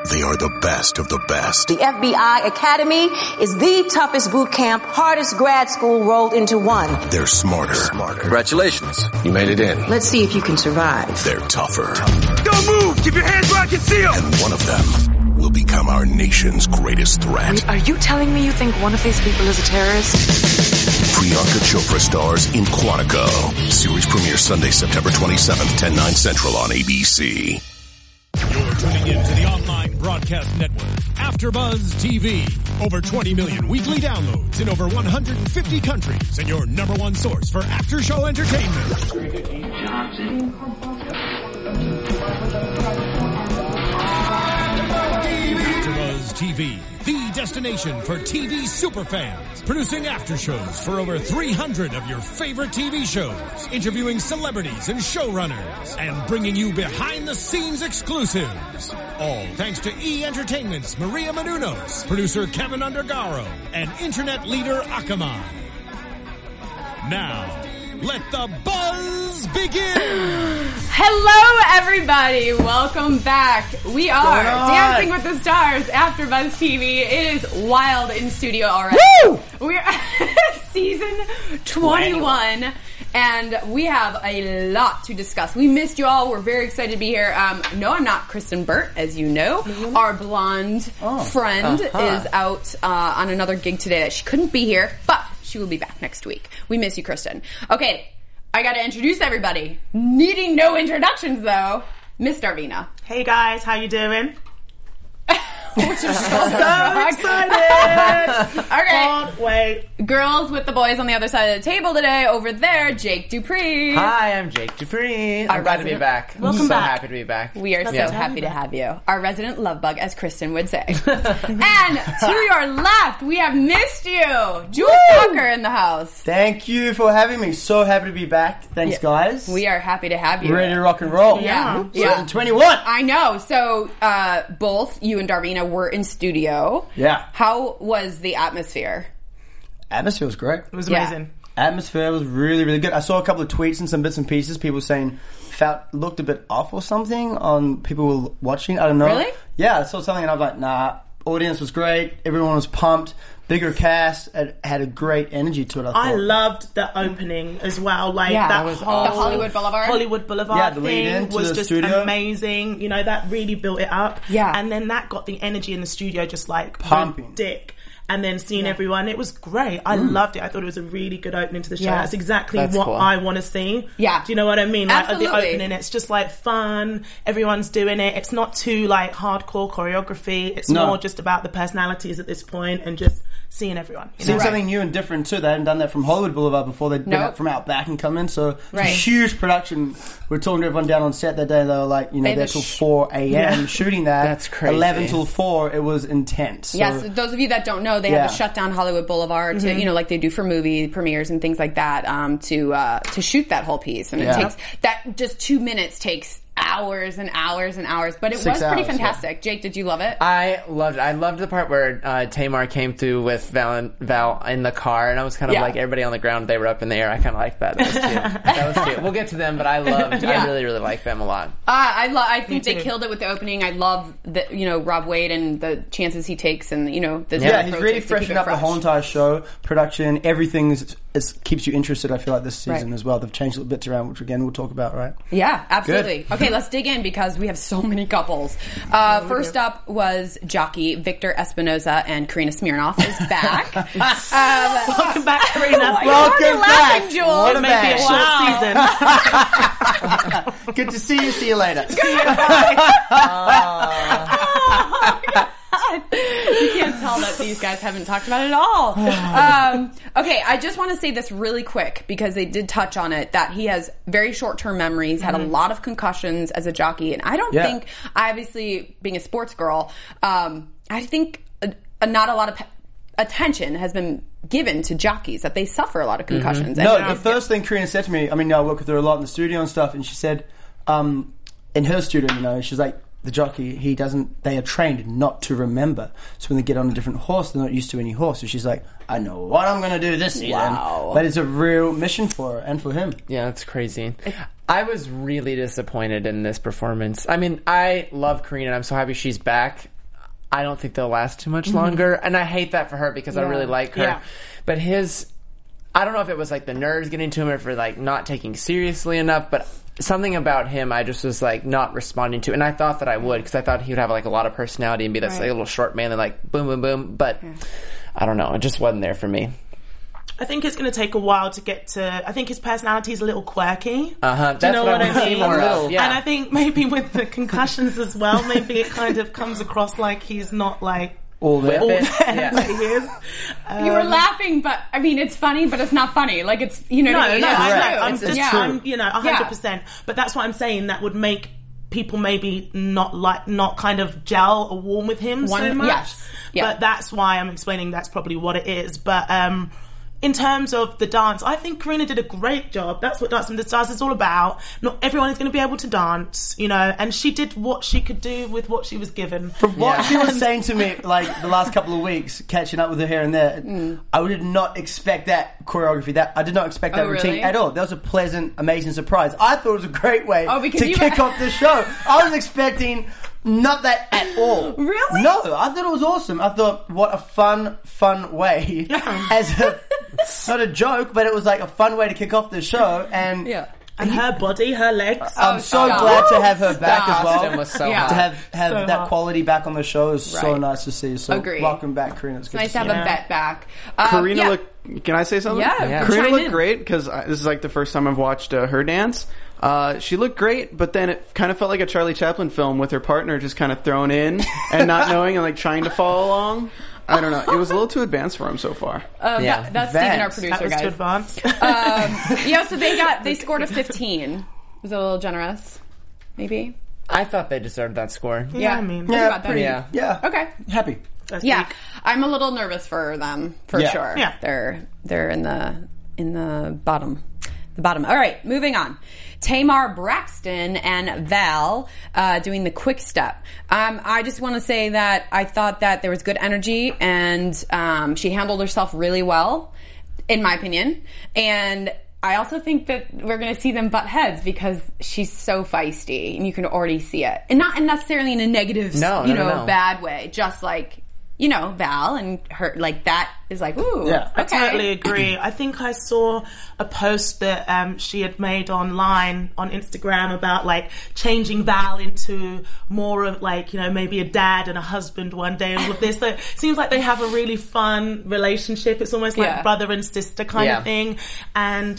They are the best of the best. The FBI Academy is the toughest boot camp, hardest grad school rolled into one. They're smarter. Congratulations. You made it in. Let's see if you can survive. They're tougher. Don't move! Keep your hands where I can see them! And one of them will become our nation's greatest threat. Wait, are you telling me you think one of these people is a terrorist? Priyanka Chopra stars in Quantico. Series premiere Sunday, September 27th, 10/9 Central on ABC. You're tuning in to the online broadcast network, AfterBuzz TV. Over 20 million weekly downloads in over 150 countries, and your number one source for after-show entertainment. AfterBuzz TV, the destination for TV superfans, producing after-shows for over 300 of your favorite TV shows, interviewing celebrities and showrunners, and bringing you behind-the-scenes exclusives. All thanks to E! Entertainment's Maria Menounos, producer Kevin Undergaro, and internet leader Akamai. Now, let the buzz begin! Hello, everybody. Welcome back. We are Dancing with the Stars, AfterBuzz TV. It is wild in studio already. Woo! We're season 21. And we have a lot to discuss. We missed you all. We're very excited to be here. No, I'm not Kristen Burt, as you know. Mm-hmm. Our blonde friend is out on another gig today that she couldn't be here, but she will be back next week. We miss you, Kristen. Okay, I got to introduce everybody. Needing no introductions, though. Miss Darvina. Hey, guys. How you doing? Which is so excited! Okay. Can't wait. Girls with the boys on the other side of the table today. Over there, Jake Dupree. Hi, I'm Jake Dupree. I'm glad to be back. Welcome back. So happy to be back. We are so happy to have you. Our resident love bug, as Kristen would say. And to your left, we have missed you. Jules Tucker in the house. Thank you for having me. So happy to be back. Thanks, guys. We are happy to have you. Ready to rock and roll. Yeah. Season 21. I know. So, both you and Darvina were in studio. Yeah. How was the atmosphere? Atmosphere was great. It was amazing. Atmosphere was really, really good. I saw a couple of tweets and some bits and pieces. People saying looked a bit off or something on people were watching. I don't know. Really? Yeah, I saw something and I was like, nah. Audience was great. Everyone was pumped. Bigger cast. It had a great energy to it. I loved the opening as well. Like that was whole the Hollywood Boulevard thing lead into was the just studio. amazing. You know, that really built it up. Yeah. And then that got the energy in the studio just like pumping. Dick. And then seeing everyone, it was great. I loved it. I thought it was a really good opening to the show. That's exactly what cool. I want to see. Yeah. Do you know what I mean? Like Absolutely. at the opening, it's just like fun. Everyone's doing it. It's not too like hardcore choreography. It's more just about the personalities at this point and just seeing everyone. Seeing something new and different too. They hadn't done that from Hollywood Boulevard before. They'd been out from Outback and come in. So it's a huge production. We were talking to everyone down on set that day. They were like, they're till 4 a.m. shooting that. That's crazy. 11 till 4. It was intense. So, yes, those of you that don't know, they had to shut down Hollywood Boulevard to, like they do for movie premieres and things like that, to shoot that whole piece. And it takes that just 2 minutes takes hours and hours and hours, but it was pretty fantastic. Jake, did you love it? I loved it. I loved the part where Tamar came through with Val in the car, and I was kind of like everybody on the ground, they were up in the air. I kind of liked that. That was cute. That was cute. We'll get to them, but I really, really like them a lot. I think they killed it with the opening. I love the, Rob Wade and the chances he takes and, he's really freshening up the whole entire show, production, everything keeps you interested, I feel like, this season as well. They've changed little bits around, which again, we'll talk about, right? Yeah, absolutely. Okay, let's dig in because we have so many couples. First up was jockey Victor Espinoza and Karina Smirnoff is back. Welcome back, Karina. Welcome back. Jules. What a Maybe a short season. Good to see you. See you later. You can't tell that these guys haven't talked about it at all. Okay, I just want to say this really quick because they did touch on it, that he has very short-term memories, had a lot of concussions as a jockey, and I don't think, obviously being a sports girl, I think not a lot of attention has been given to jockeys, that they suffer a lot of concussions. No, the first thing Karina said to me, I work with her a lot in the studio and stuff, and she said, in her studio, she's like, the jockey, they are trained not to remember. So when they get on a different horse, they're not used to any horse. So she's like, I know what I'm going to do this season. Wow. But it's a real mission for her and for him. Yeah, that's crazy. I was really disappointed in this performance. I love Karina, and I'm so happy she's back. I don't think they'll last too much longer. And I hate that for her because I really like her. Yeah. But I don't know if it was like the nerves getting to him or for like not taking seriously enough, but something about him I just was like not responding to. And I thought that I would because I thought he would have like a lot of personality and be this like, little short man and like boom, boom, boom. But I don't know. It just wasn't there for me. I think it's going to take a while to get to... I think his personality is a little quirky. That's Do you know what I mean? More of. Yeah. And I think maybe with the concussions as well, maybe it kind of comes across like he's not like... all there. Like he is. You were laughing, but I mean, it's funny, but it's not funny. Like it's, you know, I know. I'm It's just, true. I'm, 100%. But that's what I'm saying. That would make people maybe not kind of gel or warm with him so much. Yes. Yeah. But that's why I'm explaining that's probably what it is. But in terms of the dance, I think Karina did a great job. That's what Dancing with the Stars is all about. Not everyone is going to be able to dance, and she did what she could do with what she was given. From what she was saying to me, like, the last couple of weeks, catching up with her here and there, I did not expect that choreography. I did not expect that routine at all. That was a pleasant, amazing surprise. I thought it was a great way to kick off the show. I was expecting... not that at all. Really? No, I thought it was awesome. I thought, what a fun way. Not a joke, but it was like a fun way to kick off the show. And And her body, her legs. I'm so glad to have her back as well. Was so To have So that hot. quality back on the show is so nice to see. So Agreed. welcome back, Karina. It's good nice to to see have you. a vet back. Karina looked... Can I say something? Yeah. Karina chime looked in. great because this is like the first time I've watched her dance. She looked great, but then it kind of felt like a Charlie Chaplin film with her partner just kind of thrown in and not knowing and like trying to follow along. I don't know. It was a little too advanced for him so far. That's Steven, our producer, That was guys. too advanced. So they scored a 15. Was it a little generous? Maybe. I thought they deserved that score. Yeah, I mean, What about them? Yeah. Okay. Happy. Yeah, I'm a little nervous for them for sure. Yeah. They're in the bottom. The bottom. All right, moving on. Tamar Braxton and Val doing the quick step. I just want to say that I thought that there was good energy and she handled herself really well, in my opinion. And I also think that we're going to see them butt heads because she's so feisty and you can already see it. And not necessarily in a negative, No. bad way. Just like, Val and her, like that is like, ooh. Yeah. I okay. totally agree. I think I saw a post that she had made online on Instagram about like changing Val into more of like, maybe a dad and a husband one day and all of this. So it seems like they have a really fun relationship. It's almost like brother and sister kind of thing. And,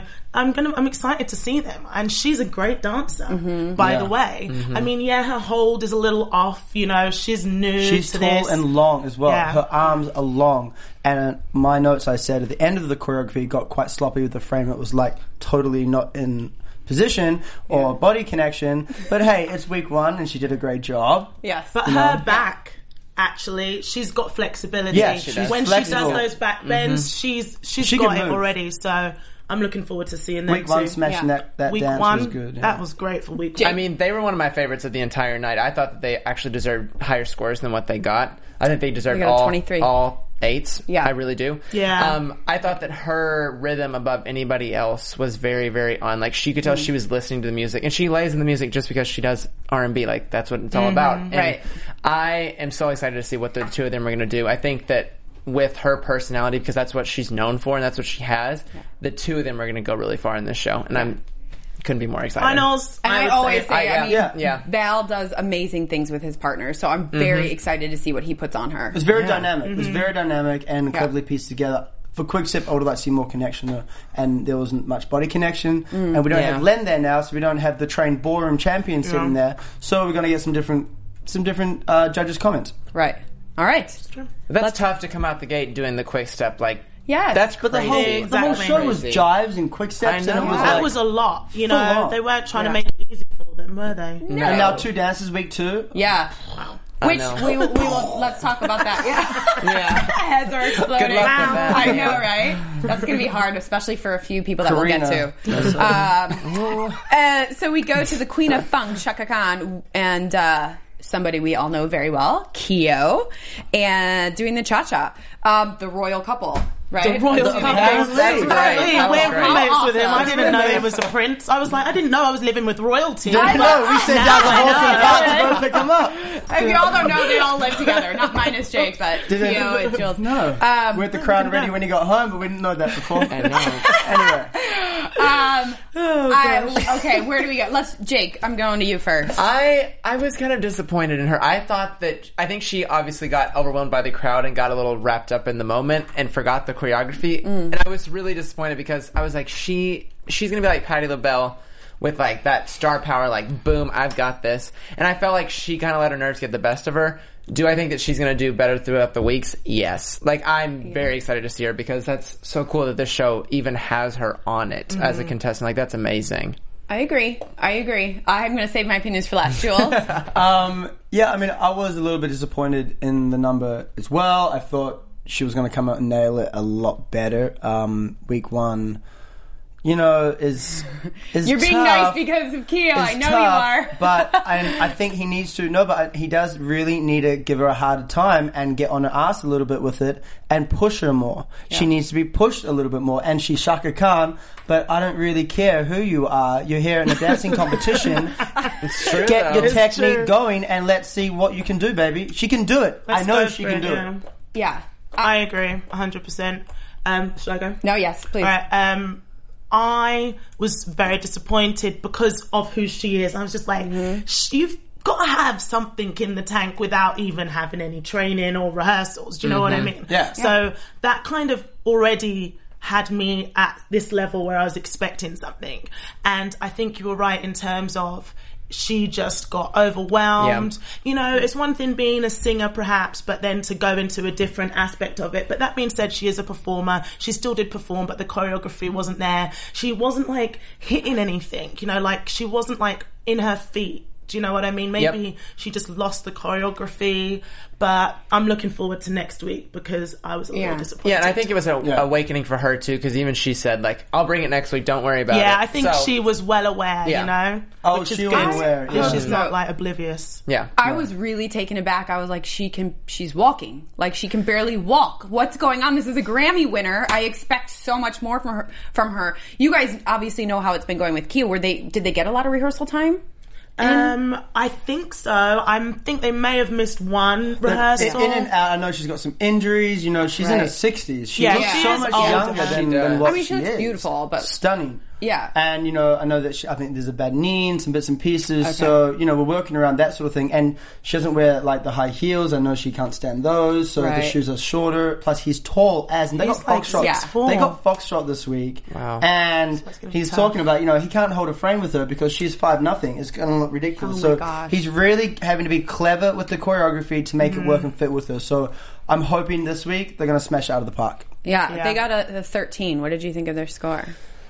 I'm excited to see them. And she's a great dancer, by the way. I mean, her hold is a little off, she's new She's to tall this. and long as well. Yeah. Her arms are long. And my notes, I said, at the end of the choreography, got quite sloppy with the frame. It was like totally not in position or body connection. But hey, it's week 1 and she did a great job. Yes. But her back, actually, she's got flexibility. Yeah, she's when flexible. she does those back bends, she's She got can it move. already. So I'm looking forward to seeing them Week 1 too. smashing that Week dance 1, was good. Yeah. that was great for week 1. I mean, they were one of my favorites of the entire night. I thought that they actually deserved higher scores than what they got. I think they deserved They got a 23. all 8s. Yeah. I really do. Yeah. I thought that her rhythm above anybody else was very, very on. Like, she could tell she was listening to the music. And she lays in the music just because she does R&B. Like, that's what it's all about. And Right. I am so excited to see what the two of them are going to do. I think that with her personality, because that's what she's known for and that's what she has, the two of them are going to go really far in this show. And I couldn't be more excited. Finals. And I always say, Val does amazing things with his partners, so I'm very excited to see what he puts on her. It was very dynamic. It was very dynamic and cleverly pieced together. For Quick Step, I would like to see more connection though, and there wasn't much body connection. And we don't have Len there now, so we don't have the trained ballroom champion sitting there. So we're going to get some different judges' comments. Right. All right. That's tough to come out the gate doing the quick step. Like, Yes. that's But crazy. the whole show was Crazy. jives and quick steps, I and it know. was That like, was a lot. full on. They weren't trying to make it easy for them, were they? And now 2 dances week 2. Yeah. Which we will let's talk about that. Yeah. Heads are exploding. Good luck with that. I know, right? That's going to be hard, especially for a few people that Karina. we'll get to. So we go to the Queen of Funk, Chaka Khan, and somebody we all know very well, Kyo, and doing the cha-cha. The royal couple. right? The royal couple. That's great. We're roommates with him. I Awesome. didn't know he was a prince. I was like, I didn't know I was living with royalty. No, we sent down the horse and cart to go pick him up. If you all don't know, they all live together. Not minus Jake, but Did they? Theo and Jules. No. we had the crown ready when he got home, but we didn't know that before. I know. Anyway. Okay, where do we go? Jake, I'm going to you first. I was kind of disappointed in her. I think she obviously got overwhelmed by the crowd and got a little wrapped up in the moment and forgot the choreography. And I was really disappointed because I was like, she's gonna be like Patti LaBelle with like that star power, like boom, I've got this. And I felt like she kind of let her nerves get the best of her. Do I think that she's going to do better throughout the weeks? Yes. Like, I'm very excited to see her because that's so cool that this show even has her on it as a contestant. Like, that's amazing. I agree. I'm going to save my opinions for last, Jules. Yeah, I mean, I was a little bit disappointed in the number as well. I thought she was going to come out and nail it a lot better. Week one, you know, is You're being tough. nice because of Keo. I know Tough, you are. But I think he needs to. No, but he does really need to give her a harder time and get on her ass a little bit with it and push her more. Yeah. She needs to be pushed a little bit more. And she's Shaka Khan, but I don't really care who you are. You're here in a dancing competition. It's true. Get your It's technique true. going and let's see what you can do, baby. She can do it. Let's I know go she for can it, do yeah. it. Yeah. I agree, 100%. Should I go? No, yes, please. All right. I was very disappointed because of who she is. I was just like, you've got to have something in the tank without even having any training or rehearsals. Do you know what I mean? Yeah. So that kind of already had me at this level where I was expecting something. And I think you were right in terms of she just got overwhelmed. Yeah. You know, it's one thing being a singer perhaps, but then to go into a different aspect of it. But that being said, she is a performer. She still did perform, but the choreography wasn't there. She wasn't like hitting anything, you know, like she wasn't like in her feet. Do you know what I mean? Maybe she just lost the choreography, but I'm looking forward to next week because I was a little disappointed. Yeah, and I think it was an awakening for her too, because even she said, like, I'll bring it next week, don't worry about it. Yeah, I think she was well aware, you know? Oh, which is she good. was aware. Yeah. She's not like oblivious. Yeah. I was really taken aback. I was like, she's walking. Like, she can barely walk. What's going on? This is a Grammy winner. I expect so much more from her. You guys obviously know how it's been going with Keo. Did they get a lot of rehearsal time? I think so. I think they may have missed one rehearsal. In and out. I know she's got some injuries. You know, she's in her 60s. She looks she so is much old. younger than what I mean, she she looks is. beautiful, but stunning. Yeah. And, you know, I know that I think there's a bad knee and some bits and pieces. So, you know, we're working around that sort of thing. And she doesn't wear, like, the high heels. I know she can't stand those. So the shoes are shorter. Plus, he's tall as... And they got Foxtrot. Yeah. They got Foxtrot this week. Wow. And he's talking about, you know, he can't hold a frame with her because she's 5'0". It's going to look ridiculous. Oh my gosh. He's really having to be clever with the choreography to make it work and fit with her. So I'm hoping this week they're going to smash it out of the park. Yeah, they got a 13. What did you think of their score?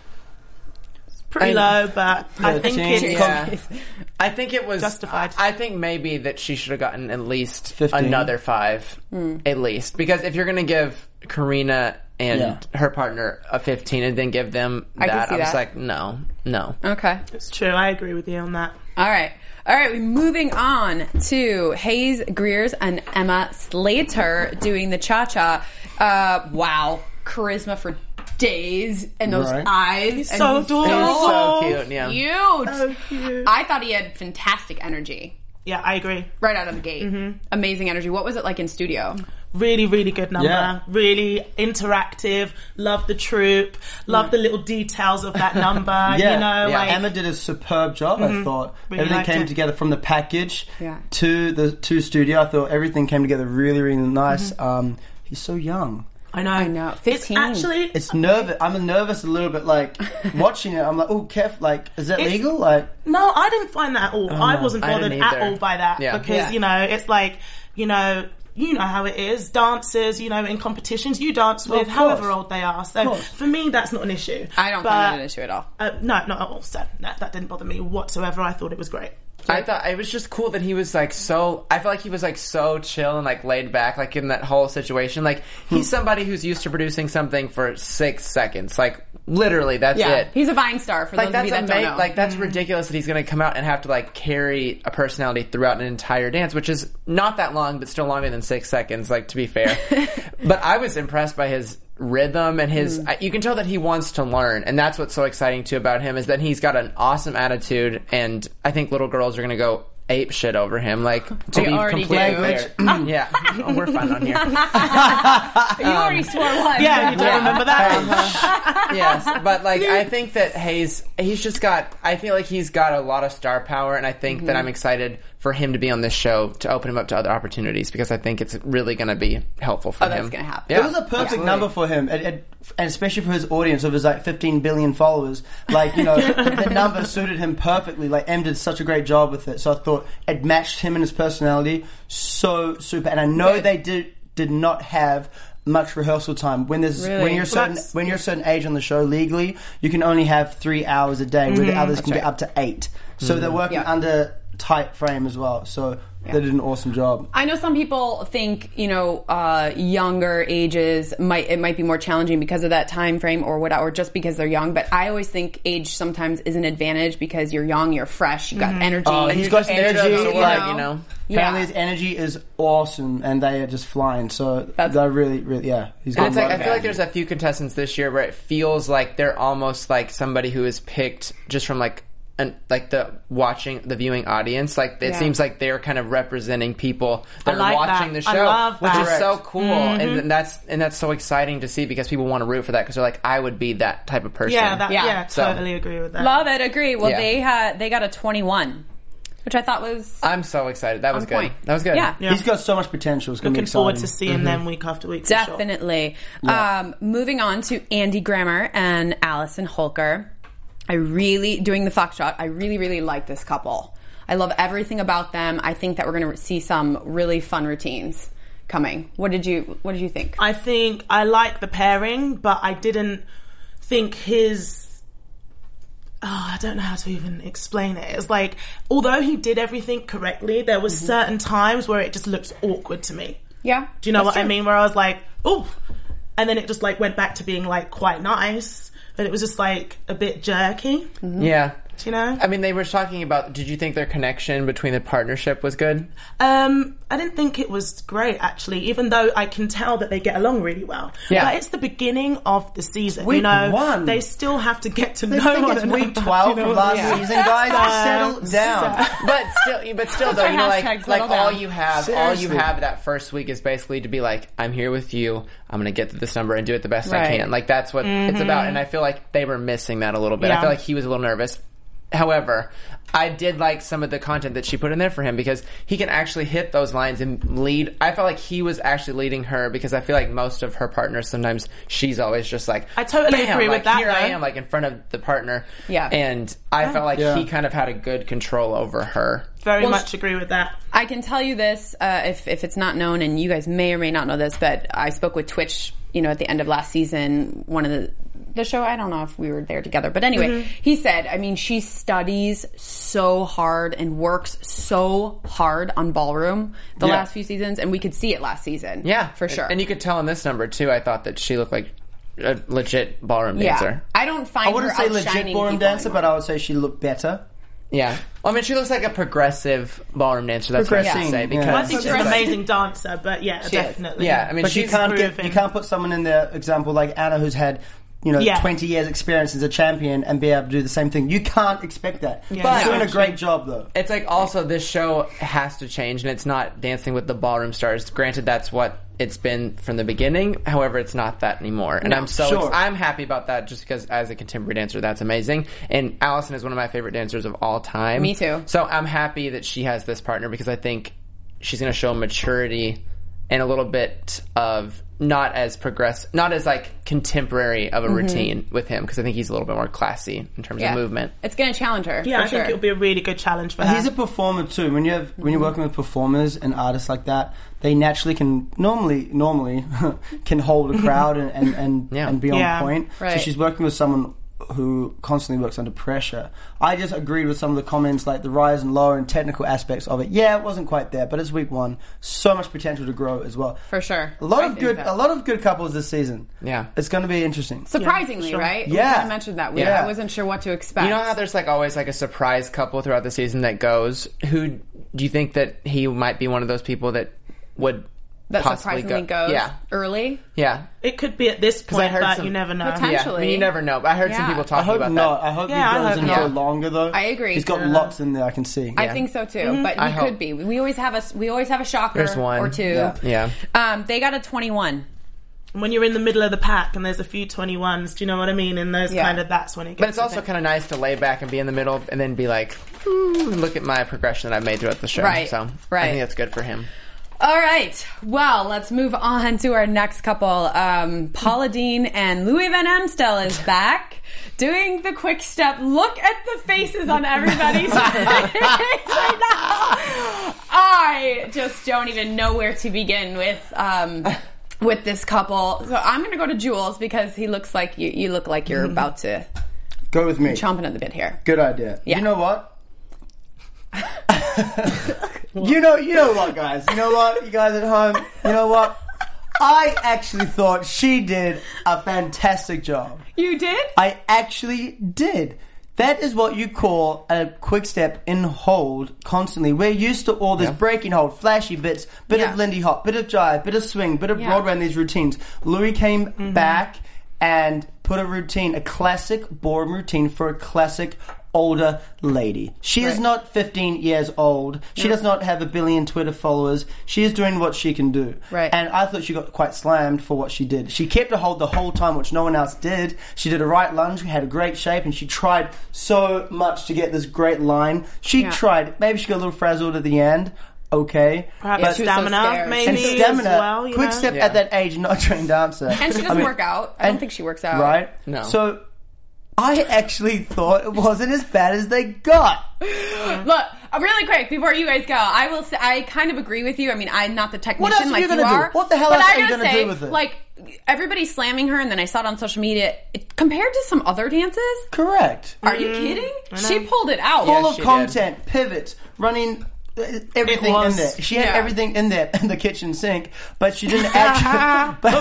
Pretty low, but I think it's I think it was justified. I think maybe that she should have gotten at least 15. another 5, at least, because if you're going to give Karina and her partner a 15 and then give them that, I was like, no. Okay. It's true. I agree with you on that. All right, we're moving on to Hayes Greers and Emma Slater doing the cha-cha. Wow, charisma for days and those eyes. He's and so he's adorable. So cute, yeah. Cute. So cute. I thought he had fantastic energy Yeah, I agree. right out of the gate. Amazing energy. What was it like in studio? Really, really good number. Yeah. Really interactive. Love the troupe. Love the little details of that number. You know, like Emma did a superb job. I thought Really everything liked came it. together from the package to studio. I thought everything came together really, really nice. He's so young. I know. 15. It's nervous. I'm nervous a little bit, like watching it. I'm like, oh, Kev, like, is that legal? Like, No, I didn't find that at all. I wasn't I bothered didn't at either. all by that because, you know, it's like, you know how it is. Dancers, you know, in competitions, you dance with however old they are. So for me, that's not an issue. I don't find that an issue at all. No, not at all. So that didn't bother me whatsoever. I thought it was great. I thought it was just cool that he was like so. I feel like he was like so chill and like laid back, like in that whole situation. Like he's somebody who's used to producing something for 6 seconds. Like literally, that's it. He's a Vine star for Like those of you that don't know. Like that's ridiculous that he's going to come out and have to like carry a personality throughout an entire dance, which is not that long, but still longer than 6 seconds. Like to be fair, but I was impressed by his rhythm and his you can tell that he wants to learn, and that's what's so exciting too about him, is that he's got an awesome attitude, and I think little girls are going to go ape shit over him, like, to be completely clear. Yeah. Oh, we're fine on here. You already swore one. Yeah, you don't remember that? Yes, but like, I think that he's just got, I feel like he's got a lot of star power, and I think that I'm excited for him to be on this show to open him up to other opportunities, because I think it's really going to be helpful for him. That's going to happen. It was a perfect number for him, and especially for his audience of his like 15 billion followers. Like, you know, the number suited him perfectly. Like, M did such a great job with it, so I thought it matched him and his personality so super. And I know they did not have much rehearsal time. When there's when you're a certain age on the show legally, you can only have 3 hours a day, where the others can get up to 8. So they're working under tight frame as well. So they did an awesome job. I know some people think, you know, younger ages it might be more challenging because of that time frame or whatever, or just because they're young. But I always think age sometimes is an advantage because you're young, you're fresh, you got energy. He's got energy, you know. Apparently his energy is awesome, and they are just flying. So they're really, really, he's got. And it's like, I feel like there's a few contestants this year where it feels like they're almost like somebody who is picked just from like the viewing audience. Like, it seems like they're kind of representing people that are watching the show, which is so cool. And that's so exciting to see, because people want to root for that, because they're like, I would be that type of person. Totally agree with that. Love it, agree. Well, they got a 21, which I thought was... I'm so excited. That was good. Point. That was good. Yeah. He's got so much potential. It's going to be exciting. Looking forward to seeing them week after week. Definitely. Sure. Moving on to Andy Grammer and Allison Holker. Doing the Foxtrot, I really, really like this couple. I love everything about them. I think that we're going to see some really fun routines coming. What did you think? I think I like the pairing, but I didn't think I don't know how to even explain it. It's like, although he did everything correctly, there was certain times where it just looked awkward to me. Yeah. Do you know what I mean? Where I was like, ooh. And then it just like went back to being like quite nice. But it was just like a bit jerky. Yeah. Do you know? I mean, they were talking about, did you think their connection between the partnership was good? I didn't think it was great, actually, even though I can tell that they get along really well. Yeah. But it's the beginning of the season. Week 1. They still have to get to I know think one it's another. week 12 from last season, guys. Settle down. But still though, you know, like all you have that first week is basically to be like, I'm here with you. I'm going to get to this number and do it the best I can. Like, that's what it's about. And I feel like they were missing that a little bit. I feel like he was a little nervous. However, I did like some of the content that she put in there for him, because he can actually hit those lines and lead. I felt like he was actually leading her, because I feel like most of her partners, sometimes she's always just like, I totally agree with that. Here I am, like in front of the partner. Yeah. And I felt like he kind of had a good control over her. Very much agree with that. I can tell you this, if it's not known, and you guys may or may not know this, but I spoke with Twitch, you know, at the end of last season, one of the show, I don't know if we were there together, but anyway, he said, I mean, she studies so hard and works so hard on ballroom the last few seasons, and we could see it last season. Yeah. For sure. And you could tell in this number, too, I thought that she looked like a legit ballroom dancer. I don't find I wouldn't her say legit outshining ballroom people dancer, anymore. but I would say she looked better. Yeah. Well, I mean, she looks like a progressive ballroom dancer. That's what I say. Because I think she's an amazing dancer, but definitely. Yeah, I mean, but you can't put someone in there, example like Anna, who's had 20 years experience as a champion, and be able to do the same thing. You can't expect that. But she's doing a great job, though. It's like, also, this show has to change, and it's not Dancing with the Ballroom Stars. Granted, that's what it's been from the beginning. However, it's not that anymore. And I'm happy about that, just because as a contemporary dancer, that's amazing. And Allison is one of my favorite dancers of all time. Me too. So I'm happy that she has this partner, because I think she's going to show maturity and a little bit of not as like contemporary of a routine with him, because I think he's a little bit more classy in terms of movement. It's going to challenge her. Yeah, I think it'll be a really good challenge for her. He's a performer too. When you're working with performers and artists like that, they naturally can normally can hold a crowd and be on point. Right. So she's working with someone who constantly works under pressure. I just agreed with some of the comments, like the rise and low and technical aspects of it. Yeah, it wasn't quite there, but it's week 1. So much potential to grow as well. For sure. A lot of good couples this season. Yeah. It's going to be interesting. Surprisingly, right? Yeah. We kind of mentioned that. I wasn't sure what to expect. You know how there's like always like a surprise couple throughout the season that goes? Who do you think that he might be one of those people that would that possibly surprisingly goes early. Yeah. It could be at this point, but you never know. Potentially. Yeah. I mean, you never know. But I heard some people talking about that. I hope he goes in for longer, though. I agree. He's got lots in there, I can see. I think so, too. But he could be. We always have a shocker There's one. or two. Yeah. They got a 21. When you're in the middle of the pack and there's a few 21s, do you know what I mean? And those that's when it gets. But it's also kind of nice to lay back and be in the middle and then be like, look at my progression that I've made throughout the show. Right. So I think that's good for him. All right. Well, let's move on to our next couple. Paula Deen and Louis Van Amstel is back doing the quick step. Look at the faces on everybody's face right now. I just don't even know where to begin with this couple. So I'm going to go to Jules because he looks like you look like you're about to go with me. Chomping at the bit here. Good idea. Yeah. You know what? You know what, guys? You know what, you guys at home? You know what? I actually thought she did a fantastic job. You did? I actually did. That is what you call a quick step in hold constantly. We're used to all this breaking hold, flashy bits, bit of Lindy Hop, bit of jive, bit of swing, bit of Broadway in these routines. Louis came back and put a routine, a classic ballroom routine for a classic older lady. She is not 15 years old. She does not have a billion Twitter followers. She is doing what she can do. Right. And I thought she got quite slammed for what she did. She kept a hold the whole time, which no one else did. She did a right lunge, had a great shape, and she tried so much to get this great line. She tried. Maybe she got a little frazzled at the end. Okay. Perhaps stamina, maybe. And stamina. As well, quick step at that age, not a trained dancer. And she doesn't work out. I don't think she works out. Right? No. So I actually thought it wasn't as bad as they got. Look, really quick before you guys go, I will say I kind of agree with you. I mean, I'm not the technician What else are like you gonna are. do? What the hell but else I are you gotta gonna say, do with it? Like, everybody's slamming her, and then I saw it on social media. Compared to some other dances, correct. Are you kidding? She pulled it out. Full of content, pivots, running. Everything in there. She had everything in there in the kitchen sink, but she didn't actually. but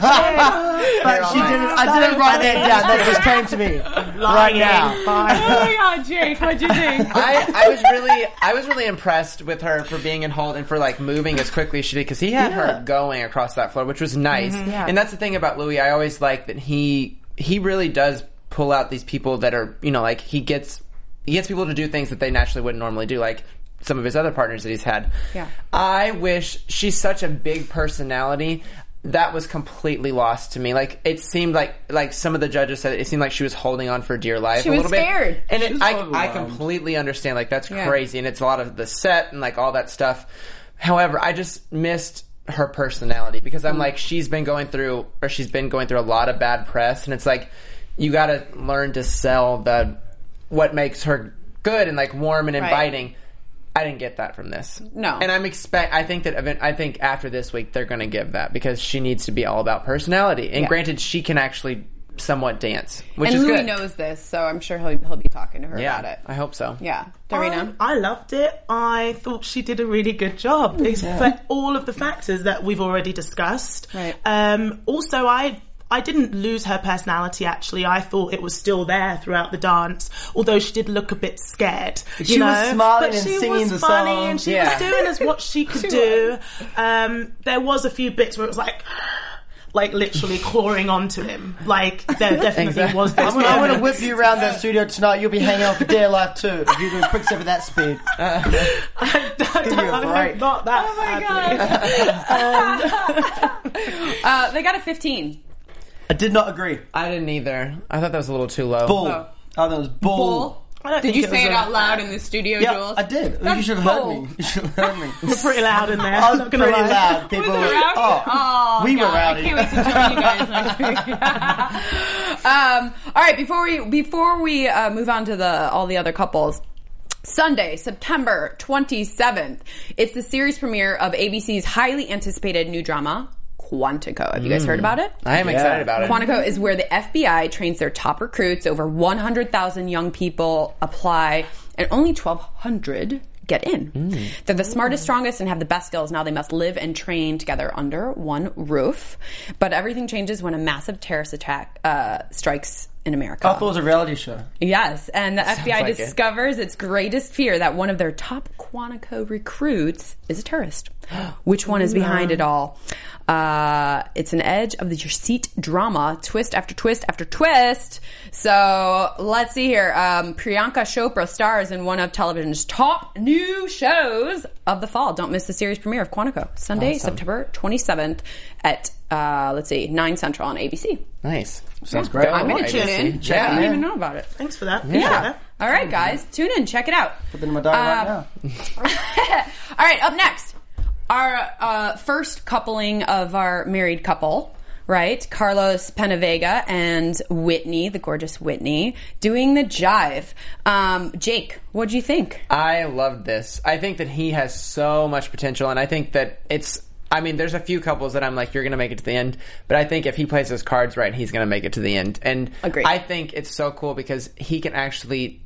she didn't. I didn't write that down. That just came to me right now. Oh my god, Jake, what'd you think? I was really impressed with her for being in hold and for like moving as quickly as she did because he had her going across that floor, which was nice. And that's the thing about Louis. I always like that he really does pull out these people that are like he gets people to do things that they naturally wouldn't normally do, like some of his other partners that he's had. Yeah. I wish she's such a big personality. That was completely lost to me. Like it seemed like some of the judges said it seemed like she was holding on for dear life. She was scared. And I completely understand. Like that's crazy, and it's a lot of the set and like all that stuff. However, I just missed her personality because I'm like she's been going through a lot of bad press, and it's like you got to learn to sell what makes her good and like warm and inviting. Right. I didn't get that from this. No. And I think after this week they're going to give that because she needs to be all about personality. And granted, she can actually somewhat dance, which is good. And Louis knows this, so I'm sure he'll be talking to her about it. I hope so. Yeah. Darina? I loved it. I thought she did a really good job for all of the factors that we've already discussed. Right. Also, I didn't lose her personality, actually. I thought it was still there throughout the dance, although she did look a bit scared. She was smiling and singing the song. And she was doing as what she could do. There was a few bits where it was like literally clawing onto him. Like, there definitely was this I'm going to whip you around that studio tonight. You'll be hanging on for dear life too, if you do a quick step at that speed. I hope not that. Oh my god. They got a 15. I did not agree. I didn't either. I thought that was a little too low. Bull. I thought it was bull. Did you say it out loud in the studio, Jules? I did. You should have heard me. You should have heard me. We're pretty loud in there. I was pretty loud. People were we were rowdy. I can't wait to join you guys next week. All right, before we move on to all the other couples, Sunday, September 27th, it's the series premiere of ABC's highly anticipated new drama, Quantico. Have you guys heard about it? I am excited about it. Quantico is where the FBI trains their top recruits. Over 100,000 young people apply, and only 1,200 get in. They're the smartest, strongest, and have the best skills. Now they must live and train together under one roof. But everything changes when a massive terrorist attack strikes in America. I thought it was a reality show. Yes, and the FBI like discovers its greatest fear, that one of their top Quantico recruits is a terrorist. Which one is behind it all? It's an edge of your seat drama, twist after twist after twist. So let's see here. Priyanka Chopra stars in one of television's top new shows of the fall. Don't miss the series premiere of Quantico, Sunday, September 27th at 9 Central on ABC. Nice. Sounds great. I'm going to tune in. Yeah. I didn't even know about it. Thanks for that. Yeah. All right, guys, tune in. Check it out. Put it in my diary right now. All right, up next, our first coupling of our married couple, right? Carlos Penavega and Whitney, the gorgeous Whitney, doing the jive. Jake, what'd you think? I loved this. I think that he has so much potential, and I think that there's a few couples that I'm like, you're going to make it to the end, but I think if he plays his cards right, he's going to make it to the end. And Agreed. I think it's so cool because he can actually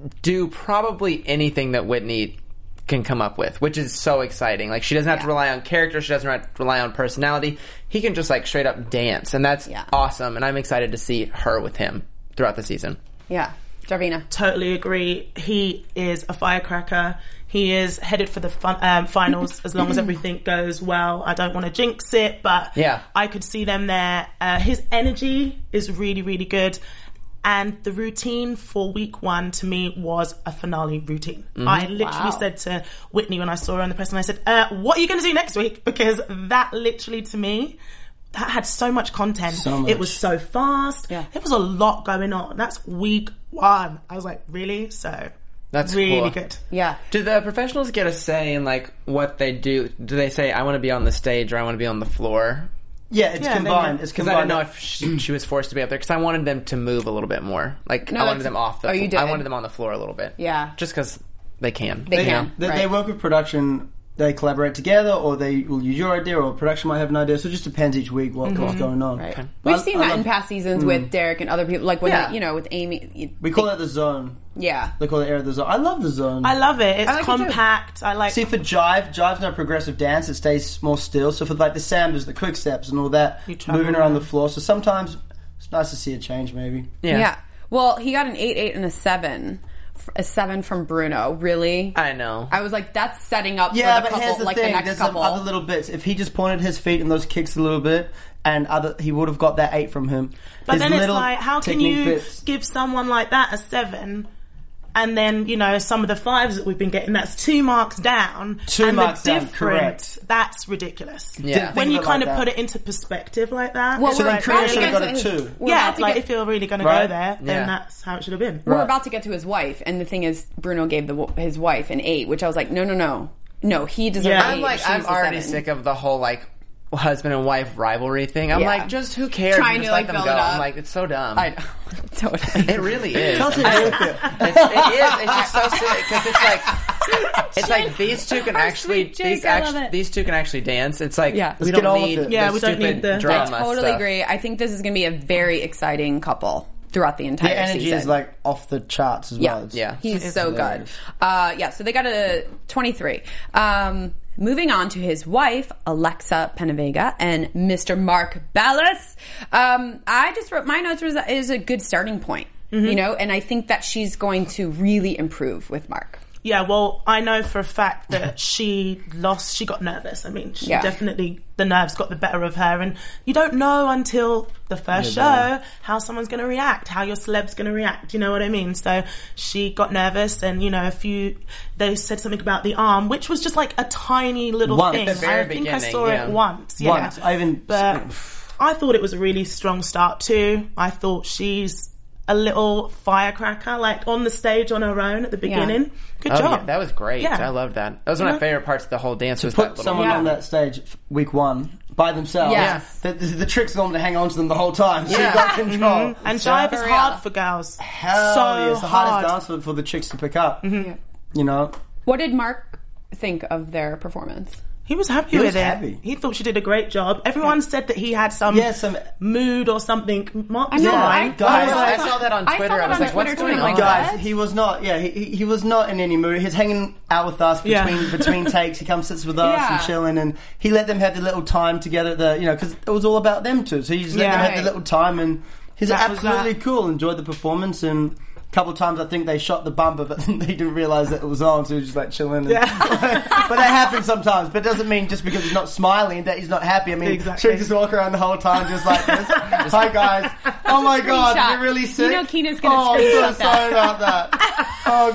do probably anything that Whitney can come up with, which is so exciting. Like, she doesn't have to rely on character, she doesn't have to rely on personality. He can just like straight up dance, and that's awesome. And I'm excited to see her with him throughout the season. Yeah. Jarvina. Totally agree. He is a firecracker. He is headed for the finals as long as everything goes well. I don't want to jinx it, but I could see them there. His energy is really, really good. And the routine for week 1 to me was a finale routine. I literally said to Whitney when I saw her on the press, and I said, what are you going to do next week? Because that literally, to me, that had so much content. So much. It was so fast. There was a lot going on. That's week 1. I was like, really? So that's really cool. good. Yeah. Do the professionals get a say in like what they do? Do they say, I want to be on the stage or I want to be on the floor? Yeah, it's combined. It's Because combined. I don't know if she was forced to be up there, because I wanted them to move a little bit more. Like, I wanted them off the floor. you did? I wanted them on the floor a little bit. Yeah. Just because they can. They can. They work with production. They collaborate together, or they will use your idea, or production might have an idea. So it just depends each week what's going on. Right. We've seen that in past seasons with Derek and other people, like when they, with Amy. We call it the zone. Yeah. They call it area of the zone. I love the zone. I love it. It's like compact. I like. See, for jive's no progressive dance. It stays more still. So for like the sambas, the quick steps and all that, moving around the floor. So sometimes it's nice to see a change, maybe. Yeah. Well, he got an 8-8 and a 7. A 7 from Bruno. Really? I know. I was like, that's setting up for the but couple, here's the like thing. the next There's couple. some other little bits. If he just pointed his feet and those kicks a little bit, and he would have got that 8 from him. But His then it's little like, how can technique you bits. give someone like that a 7? And then, some of the 5s that we've been getting, that's 2 marks down. 2 marks the down, difference, correct. That's ridiculous. Yeah. When you kind of like put it into perspective like that. Well, it's So then like, Korea really- should have got a 2. yeah, like if you're really going to go there, then Yeah. that's how it should have been. We're about to get to his wife, and the thing is, Bruno gave his wife an 8, which I was like, no, he deserves an 8. I'm like, She's I'm a already 7. sick of the whole like husband and wife rivalry thing. I'm like, just who cares? Trying just to, let them build go. it up. I'm like, it's so dumb. I know. Totally. It really is. Tell us what you feel. It is. It's just so silly because it's like these two can actually Jake, I love it. these two can actually dance. It's like we Let's get don't on with need it. Yeah, the we don't stupid need the- drama. I totally stuff. agree. I think this is going to be a very exciting couple throughout the entire The energy season. is like off the charts as well. Yeah. He's so good. So they got a 23. Moving on to his wife, Alexa Penavega, and Mr. Mark Ballas. I just wrote, my notes is a good starting point, and I think that she's going to really improve with Mark. Yeah, well, I know for a fact that she got nervous. I mean, definitely, the nerves got the better of her. And you don't know until the first show how someone's going to react, how your celeb's going to react. You know what I mean? So she got nervous, and, they said something about the arm, which was just like a tiny little thing. At the very I think I beginning, saw it once. Once. But I thought it was a really strong start too. I thought she's a little firecracker, like on the stage on her own at the beginning. Good job. Yeah, that was great. Yeah. I loved that. That was one of my favorite parts of the whole dance. Was Put that little someone on that stage week 1 by themselves. Yes. The trick's normally to hang on to them the whole time, so you've got control. And jive is hard for girls. Hell so yeah, it's the hard. hardest dance for the chicks to pick up. You know? What did Mark think of their performance? He was happy with it. He thought she did a great job. Everyone said that he had some mood or something. Mark, I saw that on Twitter. I was like, what's going on? Guys, he was not, he was not in any mood. He's hanging out with us between takes. He comes, sits with us and chilling, and he let them have their little time together, because it was all about them too. So he just let them have their little time, and he's absolutely cool, enjoyed the performance, and a couple of times I think they shot the bumper, but they didn't realise that it was on, so he was just like chilling. But that happens sometimes. But it doesn't mean just because he's not smiling that he's not happy. I mean, should he just walk around the whole time just like this? Hi guys. Oh my god, you're really sick. You know Keena's gonna screenshot that. Sorry about that. Oh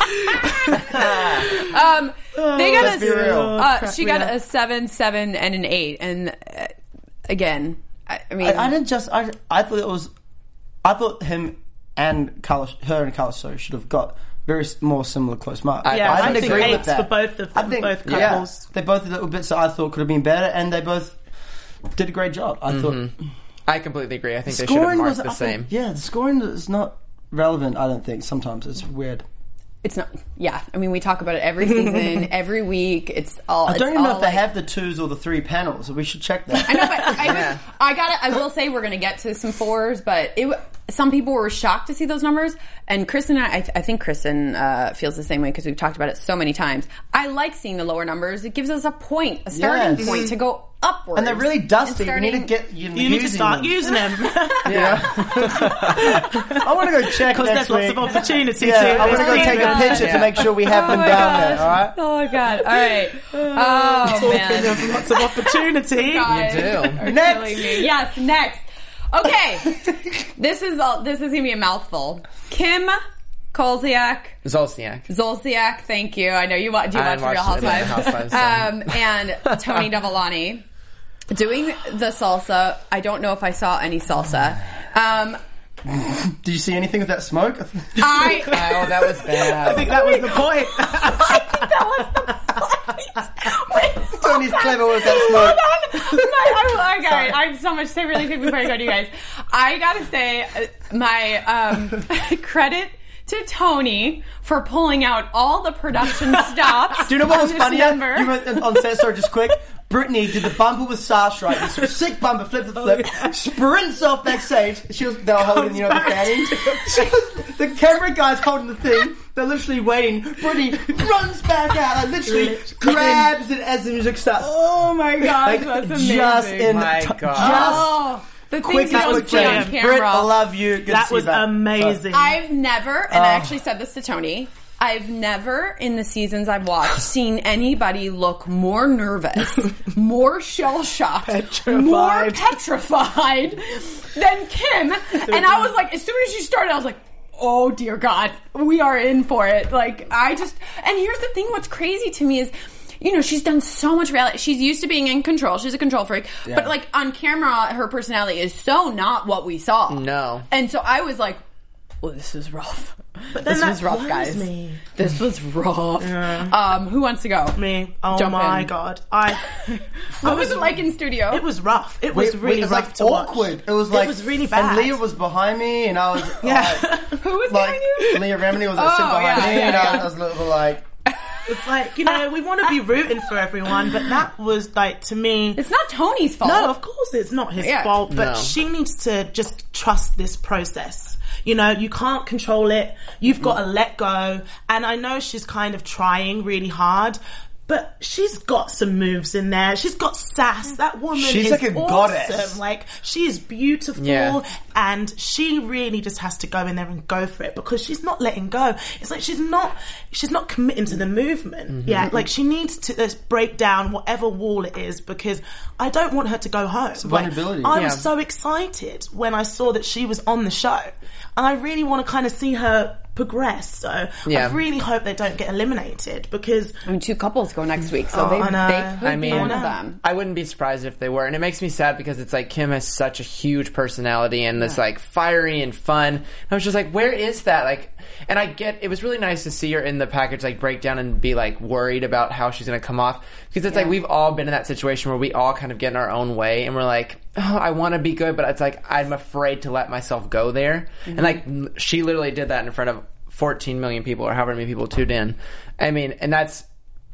god. They got she got a 7, 7, and an 8, and again, I mean, I didn't just. I thought it was. I thought him and Carlos should have got more similar close marks. I didn't agree with that. For both of them, both couples. They both did little bits that I thought could have been better, and they both did a great job. I thought. I completely agree. I think they should have marked the same. The scoring is not relevant. I don't think. Sometimes it's weird. It's not. Yeah, I mean, we talk about it every season, every week. It's all. I don't even know if they have the 2s or the 3 panels. We should check that. I know, but I will say we're going to get to some 4s, but some people were shocked to see those numbers, and Kristen and I think Kristen feels the same way because we've talked about it so many times. I like seeing the lower numbers. It gives us a starting point to go upwards. And they're really dusty. You need to start using them. I want to go check because there's lots of opportunity. I want to go take a picture to make sure we have them down there. All right. Oh my god! All right. Oh man, of lots of opportunity. God, you do. Next. Yes, next. Okay, this is gonna be a mouthful. Kim Zolciak. Thank you. I know you watch Real Housewives. And Tony Dovolani doing the salsa. I don't know if I saw any salsa. Did you see anything of that smoke? Oh, that was bad. I think that was the point. Tony's clever with that smoke. I have so much to say really quick before I go to you guys. I gotta say, my credit to Tony for pulling out all the production stops. Do you know what was funny? You went on set, sorry, just quick. Brittany did the bumper with Sash, right? This sick bumper, flip, sprints off backstage. They were holding, the fanning. The camera guy's holding the thing. They're literally waiting. Brittany runs back out, literally grabs it as the music starts. Oh my god, that's amazing. The things you don't see on camera. Britt, I love you. Good that was amazing. I've never, and I actually said this to Tony, I've never, in the seasons I've watched, seen anybody look more nervous, more shell-shocked, more petrified than Kim. And I was like, as soon as she started, I was like, oh dear God, we are in for it. And here's the thing, what's crazy to me is, she's done so much reality. She's used to being in control. She's a control freak. Yeah. But on camera, her personality is so not what we saw. No. And so I was like, well, this is rough. But this was rough, guys. This was rough. Yeah. Who wants to go? Me. Oh my God. What was it like in studio? It was rough. It was really rough to awkward. Watch. It was really bad. And Leah was behind me, and I was Who was behind you? Leah Remini was sitting behind me, and I was a little like. It's like, we want to be rooting for everyone, but that was to me. It's not Tony's fault. No, of course it's not his fault, but she needs to just trust this process. You can't control it. You've got to let go. And I know she's kind of trying really hard, but she's got some moves in there. She's got sass. That woman is like a awesome. goddess. She is beautiful, and she really just has to go in there and go for it because she's not letting go. It's like she's not committing to the movement. Mm-hmm. Yeah, she needs to break down whatever wall it is because I don't want her to go home. It's vulnerability. I was so excited when I saw that she was on the show, and I really want to kind of see her progress. So I really hope they don't get eliminated because 2 couples go next week, so they could be one of them. I wouldn't be surprised if they were, and it makes me sad because it's like Kim has such a huge personality and this fiery and fun. And I was just like, where is that? And I get it was really nice to see her in the package break down and be worried about how she's going to come off because it's we've all been in that situation where we all kind of get in our own way and we're like, oh, I want to be good, but it's I'm afraid to let myself go there. Mm-hmm. And she literally did that in front of 14 million people or however many people tuned in. I mean, and that's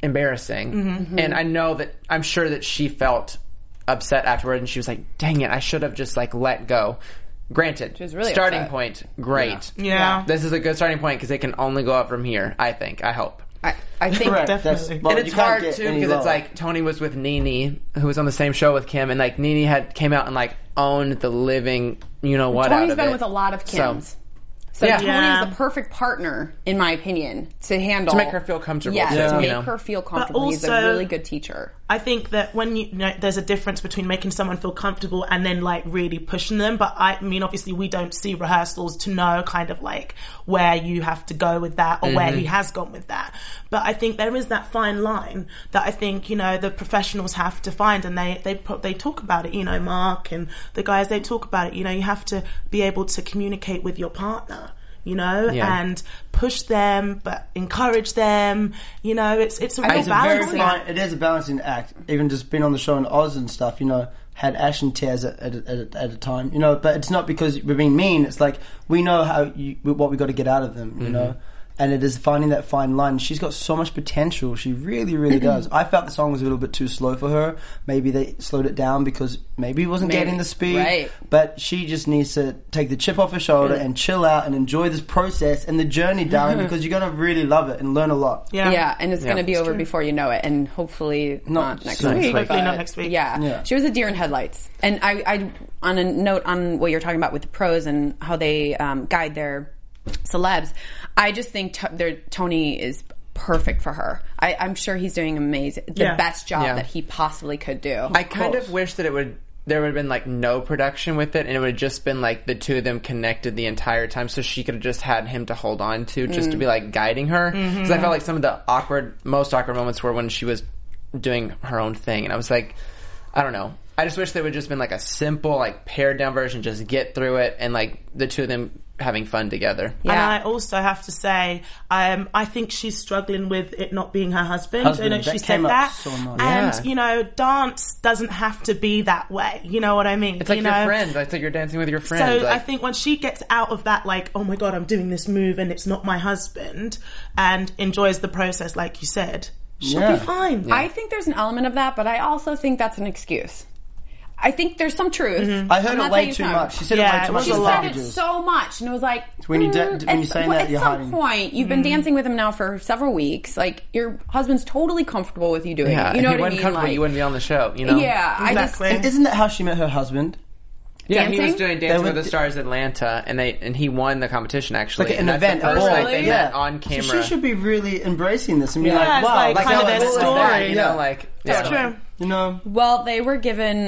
embarrassing. And I'm sure that she felt upset afterward, and she was like, dang it, I should have just like let go. Granted, she was really starting upset. Point, great. Yeah. This is a good starting point because it can only go up from here, I hope. I think Correct. Definitely. Well, and it's you can't hard get too any because it's lower. like Tony was with Nene, who was on the same show with Kim, and like Nene came out and like owned the living, you know what, Tony's out of been it. with a lot of Kims. So Yeah. Tony Yeah. is the perfect partner, in my opinion, to handle... To make her feel comfortable. Yes, too, to you make know? her feel comfortable. He's a also- really good teacher. I think that when you know, there's a difference between making someone feel comfortable and then like really pushing them. But I mean, obviously we don't see rehearsals to know kind of like where you have to go with that or where he has gone with that. But I think there is that fine line that I think, you know, the professionals have to find, and they talk about it, you know, Mark and the guys, they talk about it. You know, you have to be able to communicate with your partner, you know, and push them, but encourage them. You know, it's a real balancing act. It is a balancing act. Even just being on the show in Oz and stuff, you know, had ash and tears at a time, you know. But it's not because we're being mean. It's like we know what we got to get out of them, you know. And it is finding that fine line. She's got so much potential. She really, really does. I felt the song was a little bit too slow for her. Maybe they slowed it down because maybe it wasn't getting the speed. Right. But she just needs to take the chip off her shoulder and chill out and enjoy this process and the journey, darling, because you're going to really love it and learn a lot. Yeah, and it's going to be over before you know it, and hopefully not next week. Hopefully not next week. Yeah. She was a deer in headlights. And I on a note on what you're talking about with the pros and how they guide their celebs, I just think Tony is perfect for her. I'm sure he's doing amazing, the best job that he possibly could do. I kind of wish that there would have been like no production with it, and it would have just been like the two of them connected the entire time, so she could have just had him to hold on to, just to be like guiding her. Because I felt like some of the most awkward moments were when she was doing her own thing, and I was like, I don't know. I just wish there would just been like a simple, like pared down version, just get through it, and like the two of them having fun together. And I also have to say, I think she's struggling with it not being her husband. You know, she said that. So much. And, you know, dance doesn't have to be that way. You know what I mean? It's like you your know? friend. It's like you're dancing with your friend. So I think when she gets out of that, like, oh my God, I'm doing this move and it's not my husband, and enjoys the process, like you said, she'll be fine. I think there's an element of that, but I also think that's an excuse. I think there's some truth. I heard it way too much. She said it way too much. She said it so much, and it was like, when you're saying that, you're hiding. At some point, you've been dancing with him now for several weeks. Like, your husband's totally comfortable with you doing it. You know if he what I wasn't mean? comfortable, Like, you wouldn't be on the show. You know? Yeah, Exactly. And isn't that how she met her husband? Yeah, Dancing? he was doing Dancing with the Stars Atlanta, and he won the competition actually. Like an and event, that's the first a ball. night they met on camera. So she should be really embracing this and be Yeah, like, it's wow, like kind how of their cool is story. that? you know, like That's true. You know, well, they were given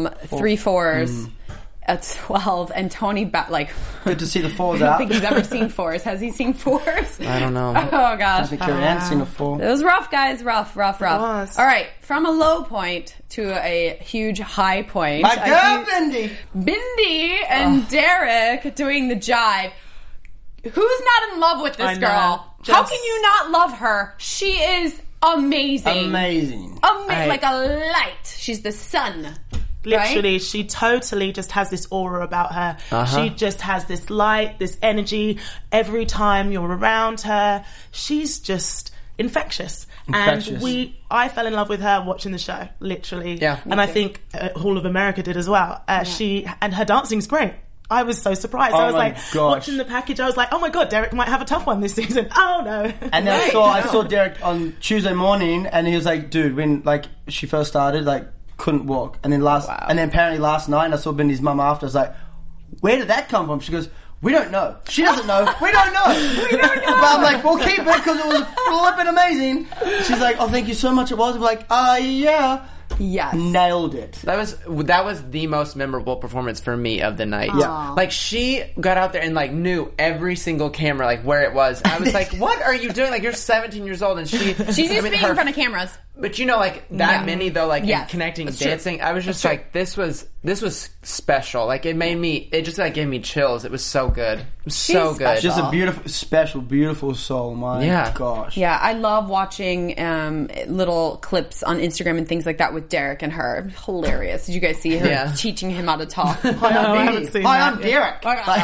3 4s at 12, and Tony good to see the fours I don't out. think he's ever seen 4s. Has he seen 4s? I don't know. Oh gosh. I think Carrie Ann's seen a four. It was rough, guys. Rough. was. All right, from a low point to a huge high point. My girl, Bindi. Bindi and Derek doing the jive. Who's not in love with this I know. girl? Just- How can you not love her? She is amazing. Amazing. Like a light. She's the sun. Literally, she totally just has this aura about her. She just has this light, this energy. Every time you're around her, she's just infectious. And I fell in love with her watching the show, literally. Yeah. And I think Hall of America did as well. Her dancing's great. I was so surprised. I was like, watching the package, I was like, oh my God, Derek might have a tough one this season. Oh no. And then I saw Derek on Tuesday morning, and he was like, dude, when like she first started, like couldn't walk, and then apparently last night I saw Bindi's mum after. I was like, where did that come from? She goes, we don't know. She doesn't know. We don't know. We don't know. But I'm like, we'll keep it because it was flipping amazing. She's like, oh, thank you so much. It was. I'm like, yeah. Yes. Nailed it. That was the most memorable performance for me of the night. Yeah. Like, she got out there and like knew every single camera, like where it was. I was like, what are you doing? Like, you're 17 years old and she's used to being in front of cameras. But you know, like that many though, like in connecting, dancing. True. I was just like, this was special. Like it just like gave me chills. It was so good. It was so good. Just a beautiful, special, beautiful soul. My gosh. Yeah, I love watching little clips on Instagram and things like that with Derek and her. Hilarious. Did you guys see her teaching him how to talk? Hi, I'm Derek.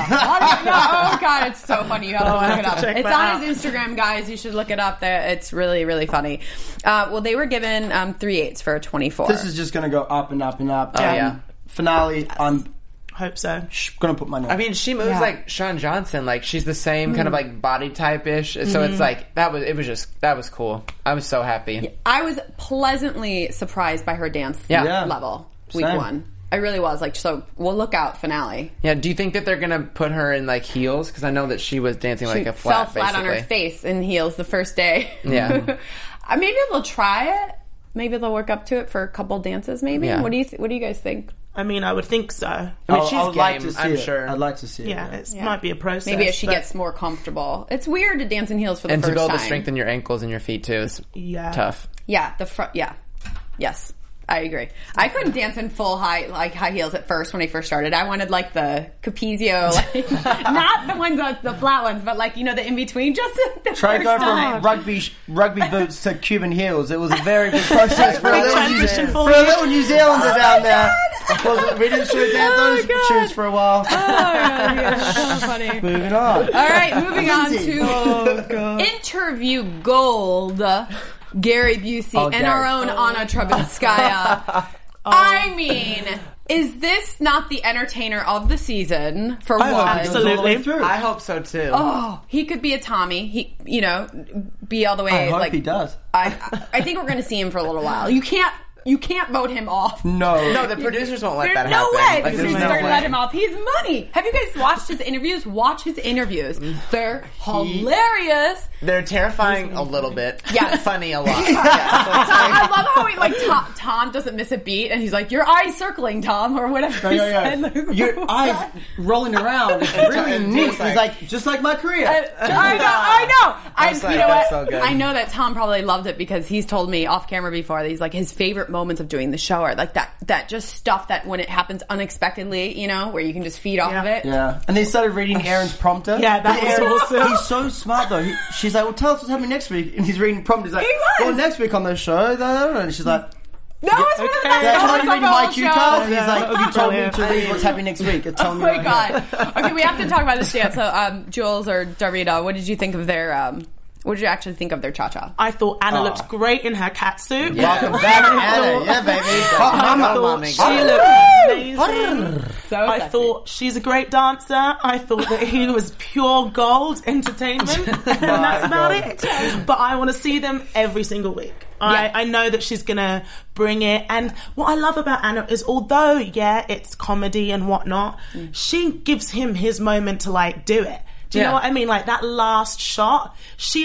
Oh God, it's so funny. You gotta look it up. It's on his Instagram, guys. You should look it up. There, it's really, really funny. Well, they were given 3/8 for a 24. This is just going to go up and up and up. Finale. Hope so. Gonna put my name. I mean, she moves like Sean Johnson. Like she's the same kind of like body type ish. So it's like that was cool. I was so happy. I was pleasantly surprised by her dance level week 1. I really was. Like, so we'll look out finale. Yeah. Do you think that they're gonna put her in like heels? Because I know that she was dancing like a flat. Fell flat on her face in heels the first day. Yeah. Maybe they'll try it. Maybe they'll work up to it for a couple dances. Maybe. Yeah. What do you guys think? I mean, I would think so. I mean, she's game, like to see I'm it. sure. I'd like to see it. Yeah, it might be a process. Maybe as she gets more comfortable. It's weird to dance in heels for the first time. And to be able to strengthen your ankles and your feet too is tough. Yeah, the front. Yeah, yes, I agree. I couldn't dance in full high heels at first when I first started. I wanted like the Capezio, like, not the ones the flat ones, but like the in between. Just the try going from rugby boots to Cuban heels. It was a very good process for a little New Zealander down there. We didn't shoot down those shoes for a while. Oh yeah, so funny. Moving on. All right, moving on to interview gold. Gary Busey and our own Anna Trubinskaya. I mean, is this not the entertainer of the season for one? Absolutely. I hope so too. Oh, he could be a Tommy. He, be all the way. I hope he does. I think we're going to see him for a little while. You can't vote him off. No, the producers won't let that happen. No way. Like, The producers are going to let him off. He's money. Have you guys watched his interviews? Watch his interviews. They're hilarious. They're terrifying a little bit. Yeah. Funny a lot. I love how Tom doesn't miss a beat, and he's like, "Your eyes circling, Tom," or whatever. Your eyes rolling around. It's really neat. He's like, just like my career. I know. You know what? So good. I know that Tom probably loved it because he's told me off camera before that he's like his favorite moments of doing the show are like that just stuff that when it happens unexpectedly, where you can just feed off of it. Yeah. And they started reading Aaron's prompter. Yeah, that was awesome. He's so smart though. She's like, well, tell us what's happening next week. And he's reading prompter. He's like, well, next week on the show, and she's like, no, it's one of the best moments of the whole cue cards? And he's show. like, you told me to read what's happening next week. Oh my god. Okay, we have to talk about this dance. So, Jules or Darvita, what did you think of their what did you actually think of their cha-cha? I thought Anna looked great in her catsuit. Welcome back, Anna. Yeah, baby. She looked amazing. So I thought she's a great dancer. I thought that he was pure gold entertainment. And that's about it. But I want to see them every single week. I know that she's going to bring it. And what I love about Anna is although, it's comedy and whatnot, she gives him his moment to do it. Do you know what I mean? Like that last shot, she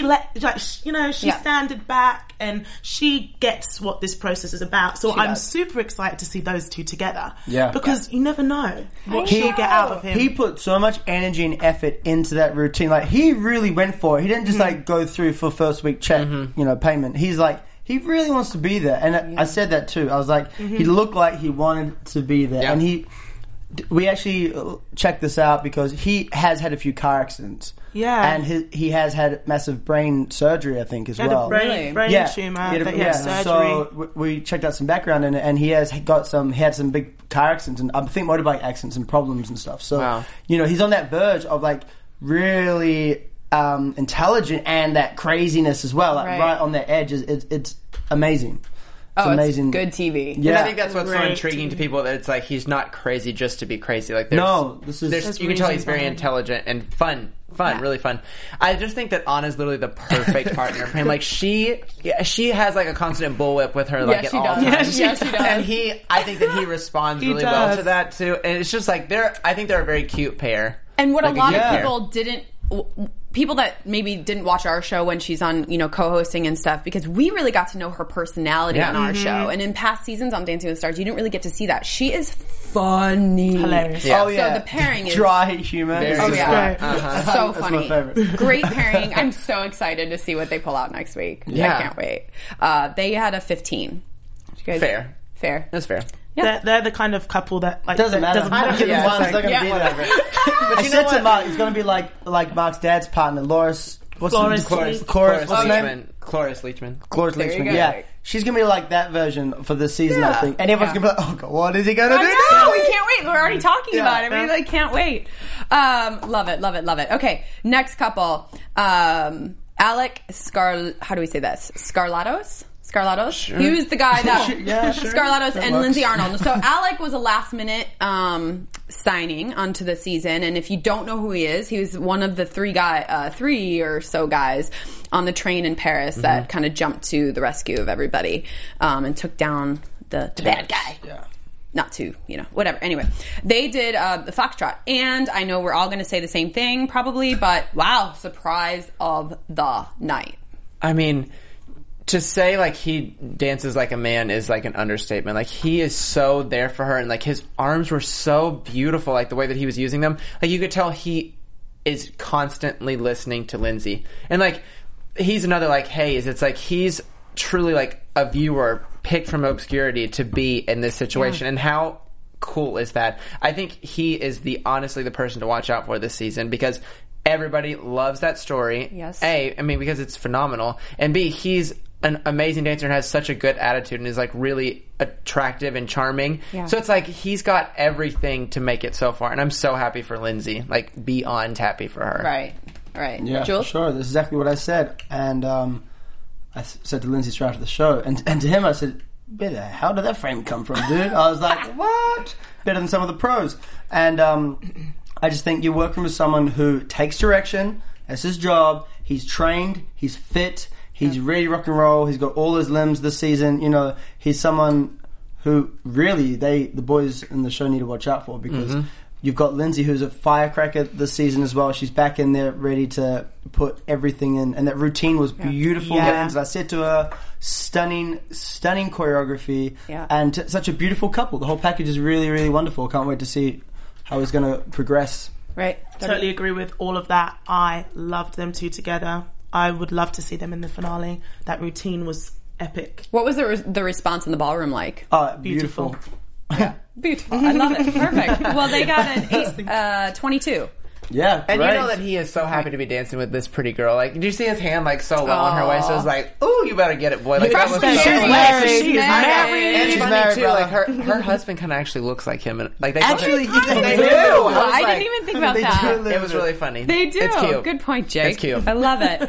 standed back and she gets what this process is about. So I'm super excited to see those two together. Yeah. Because you never know what she'll get out of him. He put so much energy and effort into that routine. Like he really went for it. He didn't just go through for first week check, payment. He's like, he really wants to be there. And I said that too. I was like, he looked like he wanted to be there. Yeah. And we actually checked this out because he has had a few car accidents. Yeah. And he has had massive brain surgery, I think, as well. Brain tumor. So we checked out some background and he has had some big car accidents and I think motorbike accidents and problems and stuff. So, he's on that verge of really intelligent and that craziness as well. Right on the edge. It's amazing. It's amazing. It's good TV. Yeah. And I think that's what's so intriguing to people, that it's like he's not crazy just to be crazy. Like you can tell he's very intelligent and fun, really fun. I just think that Anna's literally the perfect partner for him. Like she has like a constant bullwhip with her at all times. Yes, she does. And I think that he responds really well to that too. And it's just like I think they're a very cute pair. And what a lot of people didn't people that maybe didn't watch our show when she's on, co-hosting and stuff, because we really got to know her personality on our show. And in past seasons on Dancing with the Stars, you didn't really get to see that. She is funny. Hilarious. Yeah. Oh, yeah. So the pairing is... Dry humor. Oh, yeah. So That's funny. my favorite. Great pairing. I'm so excited to see what they pull out next week. Yeah. I can't wait. They had a 15. You guys, fair. That's fair. Yeah. They're the kind of couple that like Doesn't matter. matter. I don't give them one. It's not going to be whatever. there. But I you know said to what? Mark, it's going to be like Mark's dad's partner, Loris. Cloris What's her name? Cloris Leachman. Cloris There you Leachman. go. Yeah, she's going to be like that version for this season, I think. And everyone's going to be like, oh God, what is he going to do? No, we can't wait. We're already talking Yeah. about it. We really can't wait. Love it. Okay, next couple. Alec how do we say this? Scarlatos? Sure. He was the guy that Scarlatos and works. Lindsay Arnold. So Alec was a last minute signing onto the season, and if you don't know who he was one of the three or so guys on the train in Paris that kind of jumped to the rescue of everybody and took down the bad guy. Yeah. Not to, whatever. Anyway, they did the Foxtrot. And I know we're all going to say the same thing probably, but wow, surprise of the night. I mean, to say like he dances like a man is like an understatement. Like he is so there for her, and like his arms were so beautiful, like the way that he was using them. Like you could tell he is constantly listening to Lindsay. And like he's another like Hayes. It's like he's truly like a viewer picked from obscurity to be in this situation. And how cool is that? I think he is honestly the person to watch out for this season, because everybody loves that story. Yes. A, I mean, because it's phenomenal. And B, he's an amazing dancer and has such a good attitude and is like really attractive and charming. Yeah. So it's like he's got everything to make it so far. And I'm so happy for Lindsay, like beyond happy for her. Right. Yeah, Jules? sure. That's exactly what I said. And I said to Lindsay straight after the show, and to him I said, where the hell did that frame come from, dude? I was like, what? Better than some of the pros. And I just think you're working with someone who takes direction. That's his job. He's trained. He's fit. He's ready to rock and roll. He's got all his limbs this season. He's someone who really the boys in the show need to watch out for, because you've got Lindsay, who's a firecracker this season as well. She's back in there ready to put everything in. And that routine was beautiful. Yeah. And I said to her, stunning choreography. Yeah. And such a beautiful couple. The whole package is really, really wonderful. Can't wait to see how it's going to progress. Right. Totally agree with all of that. I loved them two together. I would love to see them in the finale. That routine was epic. What was the response in the ballroom like? Beautiful. Beautiful. I love it. Perfect. Well, they got an 22. Yeah, And great. you know that he is so happy to be dancing with this pretty girl. Like, did you see his hand like so low on her waist? I was like, "Ooh, you better get it, boy!" Like that was so She's funny. married. She is married. And She's funny married, too. brother. Like her husband kind of actually looks like him. And like they Actually, they do. do. I didn't even think about They that. do a little It was really funny. They do. It's cute. Good point, Jake. It's cute. I love it.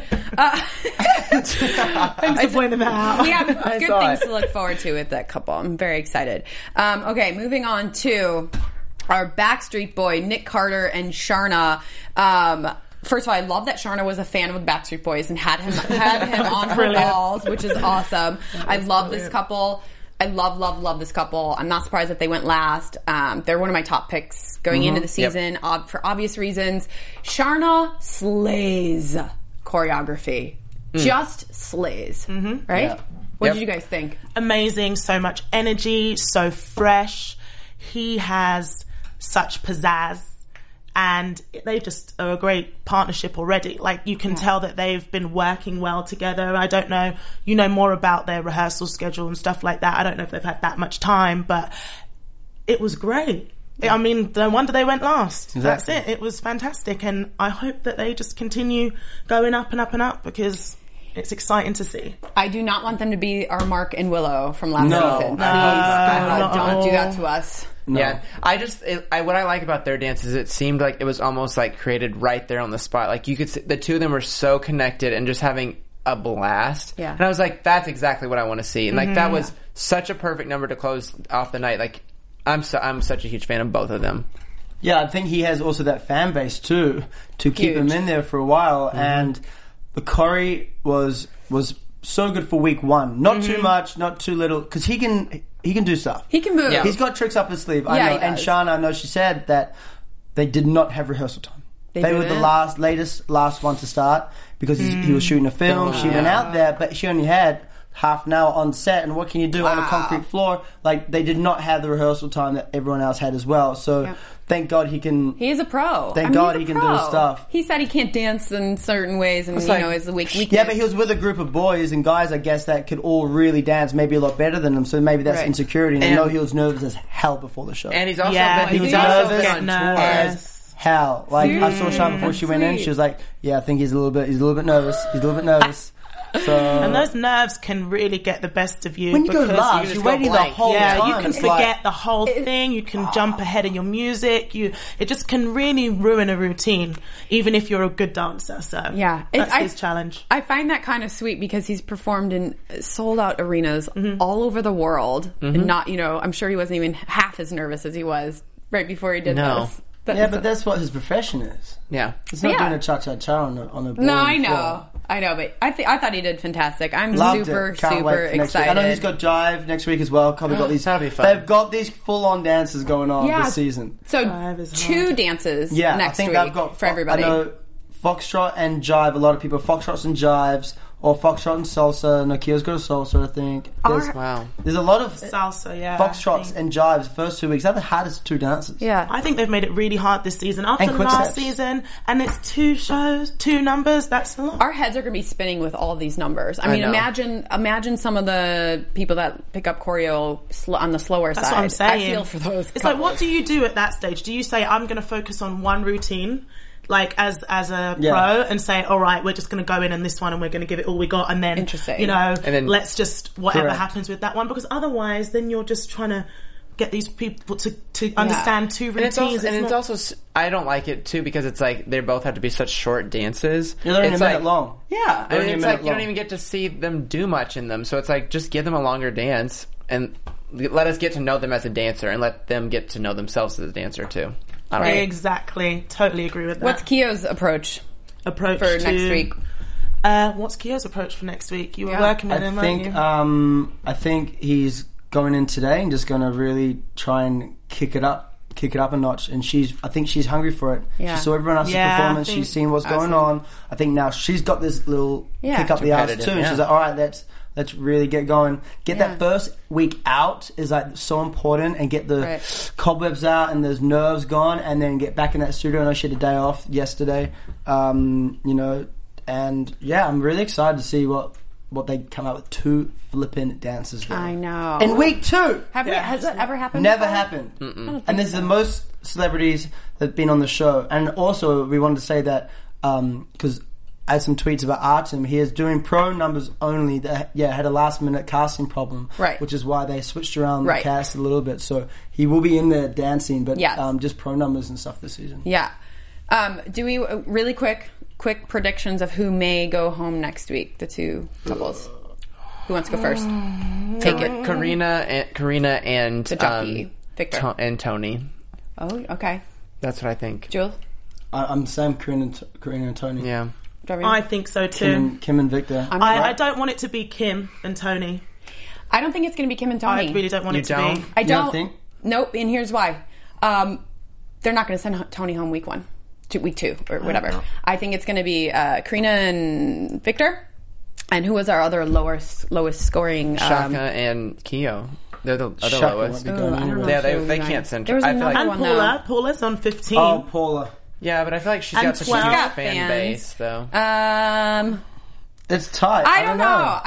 Thanks for pointing that out. We have good saw things it. to look forward to with that couple. I'm very excited. Okay, moving on to our Backstreet Boy, Nick Carter and Sharna. First of all, I love that Sharna was a fan of the Backstreet Boys and had him on her balls, which is awesome. I love this couple. I love this couple. I'm not surprised that they went last. They're one of my top picks going into the season for obvious reasons. Sharna slays choreography. Just slays. Right? Yeah. What did you guys think? Amazing. So much energy. So fresh. He has such pizzazz. And they just are a great partnership already. Like, you can tell that they've been working well together. I don't know, you know more about their rehearsal schedule and stuff like that. I don't know if they've had that much time, but it was great. I mean, no wonder they went last. Exactly. That's it. It was fantastic. And I hope that they just continue going up and up and up, because it's exciting to see. I do not want them to be our Mark and Willow from last No. season. Please, not at don't do all. that to us. No. Yeah, what I like about their dance is it seemed like it was almost like created right there on the spot. Like you could see the two of them were so connected and just having a blast. Yeah. And I was like, that's exactly what I want to see. And like that was such a perfect number to close off the night. Like I'm such a huge fan of both of them. Yeah, I think he has also that fan base too to keep him in there for a while. And the choreo was so good for week one. Not too much, not too little, because he can do stuff. He can move. Yeah. He's got tricks up his sleeve. I Yeah, know. he And does. Sharna, I know she said that they did not have rehearsal time. They were the last one to start because he was shooting a film. She went out there, but she only had half an hour on set, and what can you do on a concrete floor? Like, they did not have the rehearsal time that everyone else had as well. So thank God he can. He is a pro. Thank God he can do his stuff. He said he can't dance in certain ways, and is a weakness. Yeah, but he was with a group of boys and guys, I guess, that could all really dance, maybe a lot better than him. So maybe that's insecurity. And I know he was nervous as hell before the show. And he's also he was nervous as hell. Like, I saw Sean before she went in. She was like, "Yeah, I think he's a little bit nervous. He's a little bit nervous." So, and those nerves can really get the best of you. When you go live, you're waiting the whole time. You can forget the whole thing. You can jump ahead of your music. It just can really ruin a routine, even if you're a good dancer. So that's his challenge. I find that kind of sweet because he's performed in sold out arenas all over the world, and not, I'm sure he wasn't even half as nervous as he was right before he did this. But that's what his profession is. Yeah, it's not doing a cha-cha-cha on a board. No, I know, but I thought he did fantastic. I'm super excited. I know he's got Jive next week as well. Probably got these. That'll be fun. They've got these full-on dances going on this season. So 2 dances next week for everybody. I know Foxtrot and Jive. A lot of people Foxtrots and Jives. Or Foxtrot and Salsa. Nokia's got a Salsa, I think. There's a lot of Salsa, Foxtrots and Jives first 2 weeks. They're the hardest 2 dances. Yeah. I think they've made it really hard this season. After last season, and it's 2 shows, 2 numbers, that's a lot. Our heads are going to be spinning with all these numbers. I mean, imagine some of the people that pick up choreo on the slower side. That's what I'm saying. I feel for those It's like, what do you do at that stage? Do you say, I'm going to focus on one routine? Like as a pro, and say, all right, we're just going to go in this one and we're going to give it all we got, and then and then let's just whatever happens with that one, because otherwise then you're just trying to get these people to understand 2 routines. And it's also I don't like it too because it's like they both have to be such short dances. They're only a minute long. Yeah, I mean, it's like you don't even get to see them do much in them. So it's like just give them a longer dance and let us get to know them as a dancer, and let them get to know themselves as a dancer too. Exactly. Totally agree with that. What's Keo's approach for next week? What's Keo's approach for next week? You were working with him, weren't you? I think he's going in today and just going to really try and kick it up a notch. And I think she's hungry for it. Yeah. She saw everyone else's performance. She's seen what's going on. I think now she's got this little kick up the ass too. And she's like, all right, let's really get going. Get that first week out is like so important, and get the cobwebs out and those nerves gone, and then get back in that studio. I know she had a day off yesterday, and I'm really excited to see what they come out with. 2 flippin' dances. There. I know. In week 2, has that ever happened? Never happened. And this is the most celebrities that've been on the show. And also, we wanted to say that because I had some tweets about Artem. He is doing pro numbers only. That had a last minute casting problem, which is why they switched around the cast a little bit. So he will be in there dancing, but just pro numbers and stuff this season. Yeah. Do we really quick predictions of who may go home next week? The 2 couples. Who wants to go first? Take it. Karina and the jockey, Victor and Tony. Oh, okay. That's what I think. Jules? I'm Sam, Karina and Tony. Yeah. I think so too. Kim and Victor. I don't want it to be Kim and Tony. I don't think it's going to be Kim and Tony. I really don't want it to be. I don't think. Nope. And here's why. They're not going to send Tony home week 1, week 2, or whatever. I think it's going to be Karina and Victor. And who was our other lowest scoring? Shaka and Keo. They're the other Shaka lowest. They can't send. There was another one. And Paula's on 15. Oh, Paula. Yeah, but I feel like she's got such a huge fan base, though. It's tight. I don't know.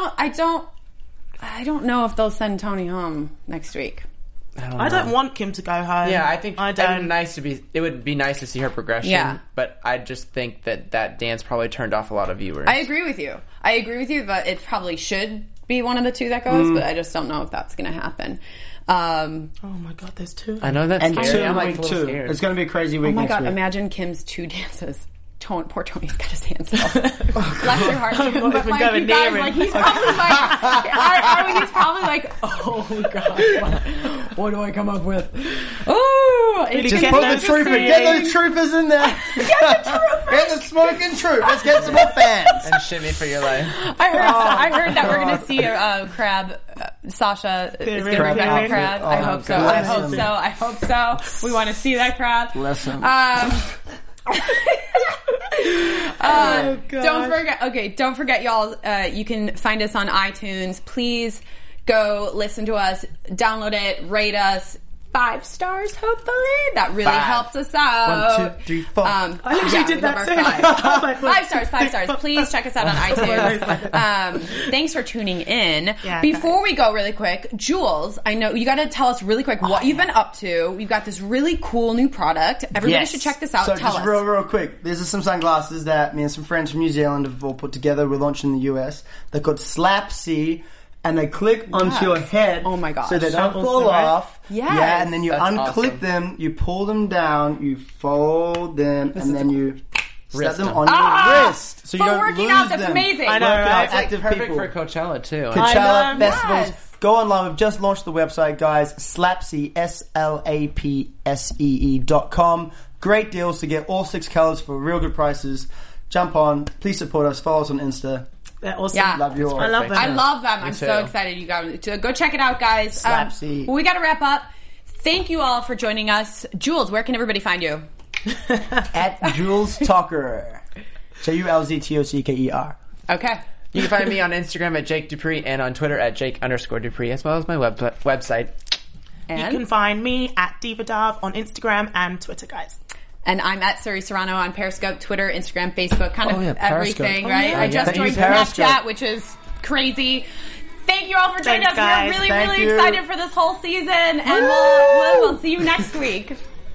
I don't know if they'll send Tony home next week. I don't want Kim to go home. Yeah, I think it would be nice to see her progression. Yeah. But I just think that dance probably turned off a lot of viewers. I agree with you, but it probably should be one of the 2 that goes, but I just don't know if that's going to happen. Oh my God, there's 2. I know that's scary. I'm like 2. Scared. It's going to be a crazy week. Oh my God, week. Imagine Kim's 2 dances. Poor Tony's got his hands still. Bless your heart, Kim. But like, you guys, like, he's probably like, oh God, what do I come up with? Oh, just put the troopers. Get those troopers in there. Get the troopers. Get the smoking troop. Let's get some more fans. And shimmy for your life. I heard that we're going to see a crab. Sasha is going to bring back a crab. I hope so. I hope so. We want to see that crab. Bless him. Don't forget, y'all. You can find us on iTunes. Please go listen to us, download it, rate us. 5 stars, hopefully. That really helps us out. 1, 2, 3, 4. I literally did that too. 5 stars. Please check us out on iTunes. Thanks for tuning in. Yeah, Before we go really quick, Jules, I know you got to tell us really quick what you've been up to. You've got this really cool new product. Everybody should check this out. So tell just us. real quick. There's some sunglasses that me and some friends from New Zealand have all put together. We're launching in the US. They're called Slap C. And they click onto your head. Oh my gosh. So they don't fall off. Yes. Yeah, and then you unclip awesome. them, you pull them down, you fold them, and then you set them on your wrist. So you for don't working lose out, that's them. amazing. I know, right? It's active Perfect people. for Coachella too. Coachella I know. festivals. Yes. Go online. We've just launched the website, guys. Slapsee, SLAPSEE.com. Great deals to get all 6 colors for real good prices. Jump on. Please support us. Follow us on Insta. They're awesome. Yeah. Love you all. I love them. I love them. I'm too. so excited you got to go check it out, guys. Slapsee. We got to wrap up. Thank you all for joining us. Jules, where can everybody find you? At Jules Talker. JULZTOCKER. Okay. You can find me on Instagram at Jake Dupree and on Twitter at Jake_Dupree, as well as my website. You And can find me at DivaDav on Instagram and Twitter, guys. And I'm at Suri Serrano on Periscope, Twitter, Instagram, Facebook, kind of Periscope. everything, right? I just Thank you, joined Periscope. Snapchat, which is crazy. Thank you all for joining Thanks, us. guys. We're really, Thank really you. excited for this whole season, and we'll see you next week.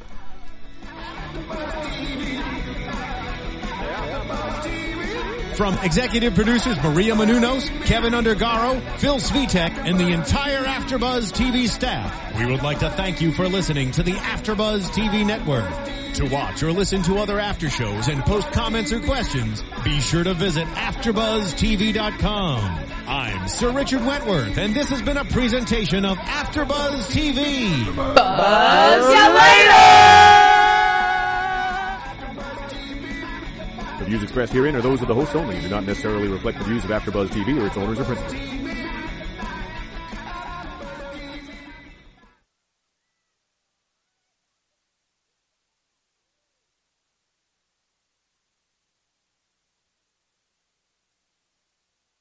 From executive producers Maria Menounos, Kevin Undergaro, Phil Svitek, and the entire AfterBuzz TV staff, we would like to thank you for listening to the AfterBuzz TV network. To watch or listen to other after shows and post comments or questions, be sure to visit AfterBuzzTV.com. I'm Sir Richard Wentworth, and this has been a presentation of AfterBuzz TV. Buzz you later! The views expressed herein are those of the hosts only and do not necessarily reflect the views of AfterBuzz TV or its owners or principals.